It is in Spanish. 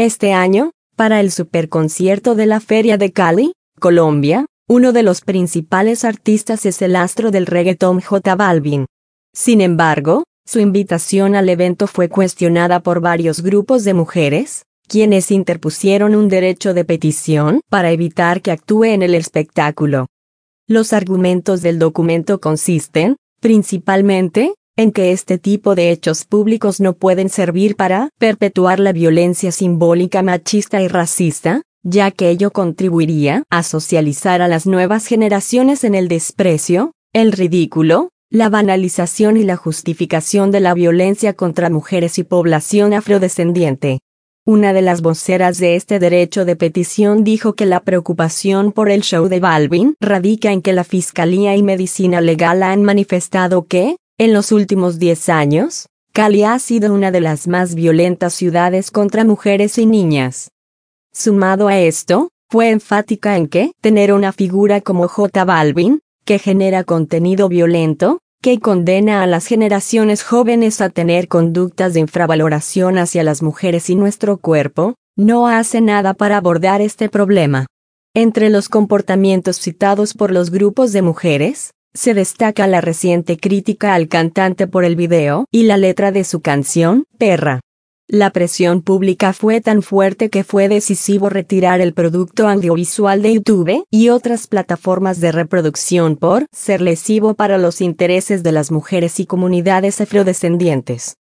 Este año, para el superconcierto de la Feria de Cali, Colombia, uno de los principales artistas es el astro del reggaetón J Balvin. Sin embargo, su invitación al evento fue cuestionada por varios grupos de mujeres, quienes interpusieron un derecho de petición para evitar que actúe en el espectáculo. Los argumentos del documento consisten, principalmente, en que este tipo de hechos públicos no pueden servir para perpetuar la violencia simbólica machista y racista, ya que ello contribuiría a socializar a las nuevas generaciones en el desprecio, el ridículo, la banalización y la justificación de la violencia contra mujeres y población afrodescendiente. Una de las voceras de este derecho de petición dijo que la preocupación por el show de Balvin radica en que la Fiscalía y Medicina Legal han manifestado que, en los últimos 10 años, Cali ha sido una de las más violentas ciudades contra mujeres y niñas. Sumado a esto, fue enfática en que tener una figura como J Balvin, que genera contenido violento, que condena a las generaciones jóvenes a tener conductas de infravaloración hacia las mujeres y nuestro cuerpo, no hace nada para abordar este problema. Entre los comportamientos citados por los grupos de mujeres, se destaca la reciente crítica al cantante por el video y la letra de su canción, Perra. La presión pública fue tan fuerte que fue decisivo retirar el producto audiovisual de YouTube y otras plataformas de reproducción por ser lesivo para los intereses de las mujeres y comunidades afrodescendientes.